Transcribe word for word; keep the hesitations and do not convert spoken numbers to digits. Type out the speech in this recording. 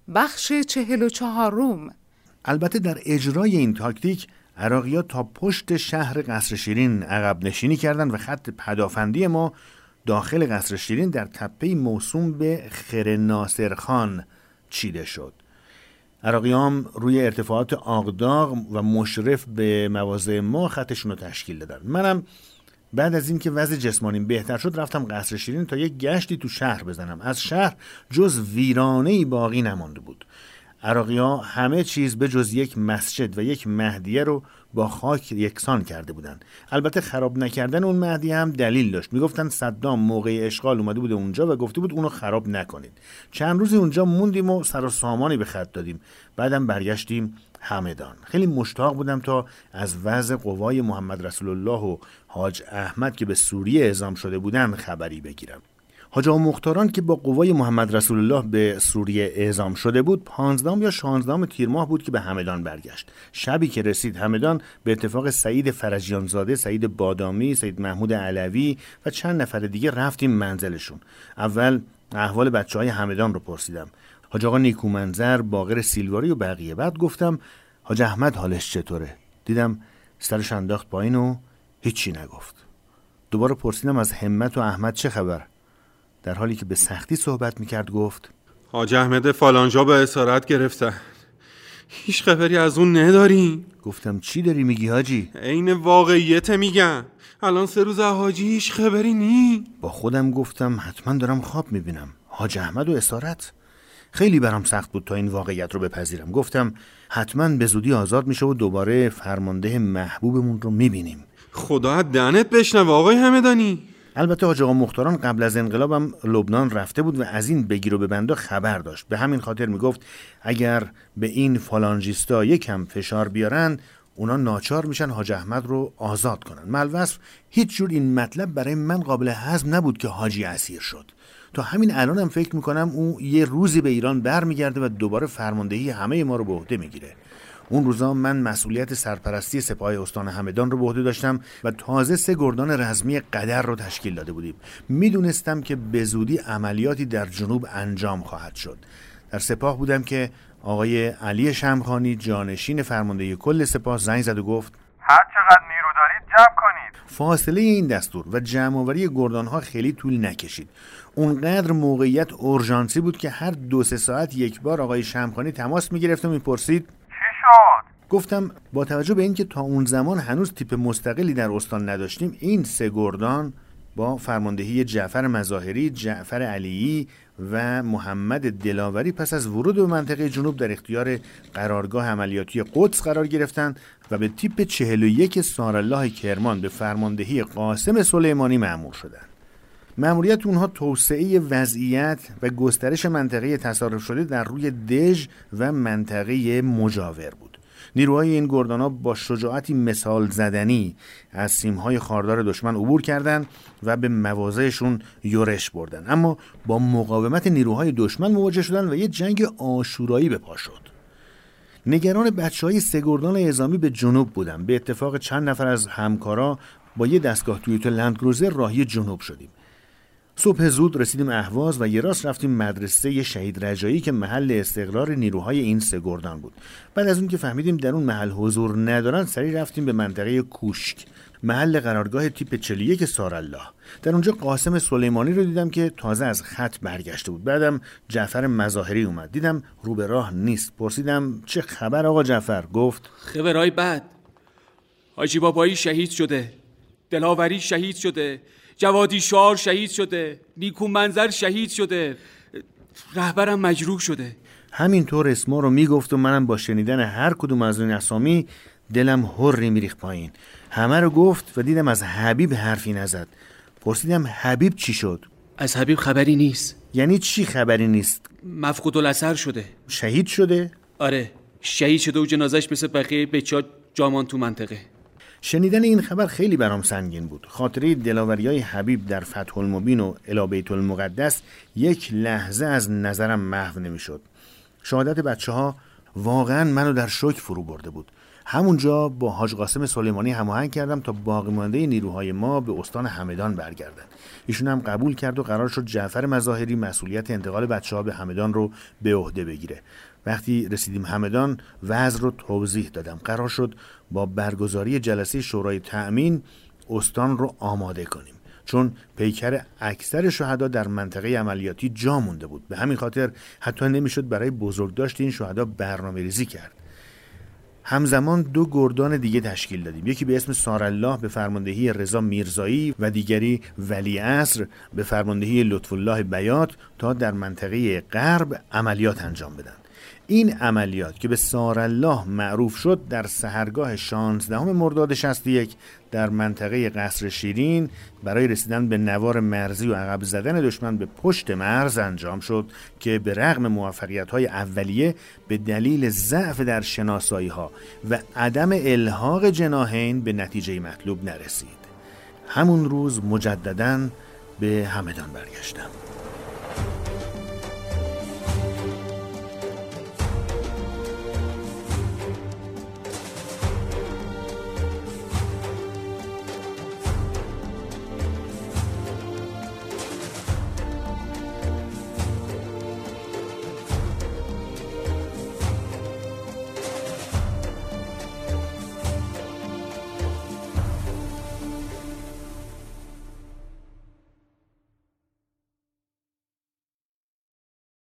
بخش چهل و چهارم. البته در اجرای این تاکتیک عراقی‌ها تا پشت شهر قصر شیرین عقب نشینی کردند و خط پدافندی ما داخل قصر شیرین در تپه‌ای موسوم به خر ناصر خان چیده شد. عراقی‌ها روی ارتفاعات آقداغ و مشرف به مواضع ما خطشون رو تشکیل دادن. منم بعد از اینکه وضع جسمانیم بهتر شد رفتم قصر شیرین تا یک گشتی تو شهر بزنم. از شهر جز ویرانه‌ای باقی نمانده بود. عراقی‌ها همه چیز به جز یک مسجد و یک مهدیه رو با خاک یکسان کرده بودند. البته خراب نکردن اون مهدیه هم دلیل داشت. میگفتن صدام موقع اشغال اومده بود اونجا و گفته بود اونو خراب نکنید. چند روزی اونجا موندیم و سر و سامانی به خط دادیم. بعدم برگشتیم همدان. خیلی مشتاق بودم تا از وضع قوای محمد رسول الله و حاج احمد که به سوریه اعزام شده بودن خبری بگیرم. حاج آقا مختاران که با قوای محمد رسول الله به سوریه اعزام شده بود پانزدهم یا شانزدهم تیر ماه بود که به همدان برگشت. شبی که رسید همدان به اتفاق سعید فرجیان زاده، سعید بادامی، سید محمود علوی و چند نفر دیگه رفتیم منزلشون. اول احوال بچهای همدان رو پرسیدم. حاج آقا نیکومنظر، باقر سیلواری و بقیه. بعد گفتم حاج احمد حالش چطوره؟ دیدم سرش انداخت پایین و هیچی نگفت. دوباره پرسیدم از همت و احمد چه خبر؟ در حالی که به سختی صحبت میکرد گفت حاج احمد فلانجا به اسارت گرفتن. هیچ خبری از اون نداری؟ گفتم چی داری میگی حاجی؟ عین واقعیت میگم. الان سه روز حاجی هیچ خبری نی. با خودم گفتم حتما دارم خواب میبینم. حاج احمد و اسارت؟ خیلی برام سخت بود تا این واقعیت رو بپذیرم. گفتم حتما به زودی آزاد میشه و دوباره فرمانده محبوبمون رو میبینیم. خدا دهنت بشنوه آقای همدانی. البته حاج آقا مختاران قبل از انقلابم لبنان رفته بود و از این بگیر و ببندا خبر داشت. به همین خاطر میگفت اگر به این فالانجیستا یکم فشار بیارن اونا ناچار میشن حاج احمد رو آزاد کنن. مالوصف هیچ جور این مطلب برای من قابل هضم نبود که حاجی اسیر شد. تا همین الانم فکر میکنم اون یه روزی به ایران برمیگرده و دوباره فرماندهی همه ما رو به عهده میگیره. اون روزا من مسئولیت سرپرستی سپاه استان همدان رو به عهده داشتم و تازه سه گردان رزمی قدر رو تشکیل داده بودیم. میدونستم که به زودی عملیاتی در جنوب انجام خواهد شد. در سپاه بودم که آقای علی شمخانی جانشین فرماندهی کل سپاه زنگ زد و گفت هر چقدر نیرو دارید جمع کنید. فاصله این دستور و جمع‌آوری گردان‌ها خیلی طول نکشید. اونقدر موقعیت اورژانسی بود که هر دو سه ساعت یک بار آقای شمخانی تماس می‌گرفت و می‌پرسید گفتم با توجه به اینکه تا اون زمان هنوز تیپ مستقلی در استان نداشتیم این سه گردان با فرماندهی جعفر مظاهری، جعفر علیی و محمد دلاوری پس از ورود به منطقه جنوب در اختیار قرارگاه عملیاتی قدس قرار گرفتند و به تیپ چهل و یک سارالله کرمان به فرماندهی قاسم سلیمانی مأمور شدند. مأموریت اونها توسعه وضعیت و گسترش منطقه تصارف شده در روی دژ و منطقه مجاور بود. نیروهای این گردان‌ها با شجاعتی مثال زدنی از سیم‌های خاردار دشمن عبور کردند و به مواضعشون یورش بردن، اما با مقاومت نیروهای دشمن مواجه شدند و یه جنگ عاشورایی به پا شد. نگران بچه‌های سه گردان اعزامی به جنوب بودم. به اتفاق چند نفر از همکارا با یه دستگاه تویوتا لندکروزر راهی جنوب شدیم. صبح زود رسیدیم اهواز و یه راست رفتیم مدرسه شهید رجایی که محل استقرار نیروهای این سه گردان بود. بعد از اون که فهمیدیم در اون محل حضور ندارن سریع رفتیم به منطقه کوشک، محل قرارگاه تیپ چهل و یک سارالله. در اونجا قاسم سلیمانی رو دیدم که تازه از خط برگشته بود. بعدم جعفر مظاهری اومد. دیدم رو به راه نیست. پرسیدم چه خبر آقا جعفر؟ گفت خبرای بد. حاجی بابایی شهید شده، دلاوری شهید شده، جوادی شعار شهید شده، نیکومنظر شهید شده، رهبرم مجروح شده. همینطور اسما رو میگفت و منم با شنیدن هر کدوم از این اسامی دلم هری میریخت پایین. همه رو گفت و دیدم از حبیب حرفی نزد. پرسیدم حبیب چی شد؟ از حبیب خبری نیست. یعنی چی خبری نیست؟ مفقود الاثر شده. شهید شده؟ آره شهید شده و جنازش مثل بقیه بچه‌ها جامان تو منطقه. شنیدن این خبر خیلی برام سنگین بود. خاطره دلاوریای حبیب در فتح المبین و الی بیت المقدس یک لحظه از نظرم محو نمیشد. شهادت بچه ها واقعا منو در شوک فرو برده بود. همونجا با حاج قاسم سلیمانی هماهنگ کردم تا باقی مانده نیروهای ما به استان همدان برگردن. ایشون هم قبول کرد و قرار شد جعفر مظاهری مسئولیت انتقال بچه‌ها به همدان رو به عهده بگیره. وقتی رسیدیم همدان وضع رو توضیح دادم. قرار شد با برگزاری جلسه شورای تأمین استان رو آماده کنیم، چون پیکر اکثر شهدا در منطقه عملیاتی جا مونده بود. به همین خاطر حتی نمیشد برای بزرگداشت این شهدا برنامه ریزی کرد. همزمان دو گردان دیگه تشکیل دادیم، یکی به اسم سارالله به فرماندهی رضا میرزایی و دیگری ولیعصر به فرماندهی لطف الله بیات تا در منطقه غرب عملیات انجام بدن. این عملیات که به سارالله معروف شد در سحرگاه شانزدهم مرداد شصت و یک در منطقه قصر شیرین برای رسیدن به نوار مرزی و عقب زدن دشمن به پشت مرز انجام شد که به رغم موفقیت‌های اولیه به دلیل ضعف در شناسایی‌ها و عدم الحاق جناحین به نتیجه مطلوب نرسید. همون روز مجدداً به همدان برگشتم.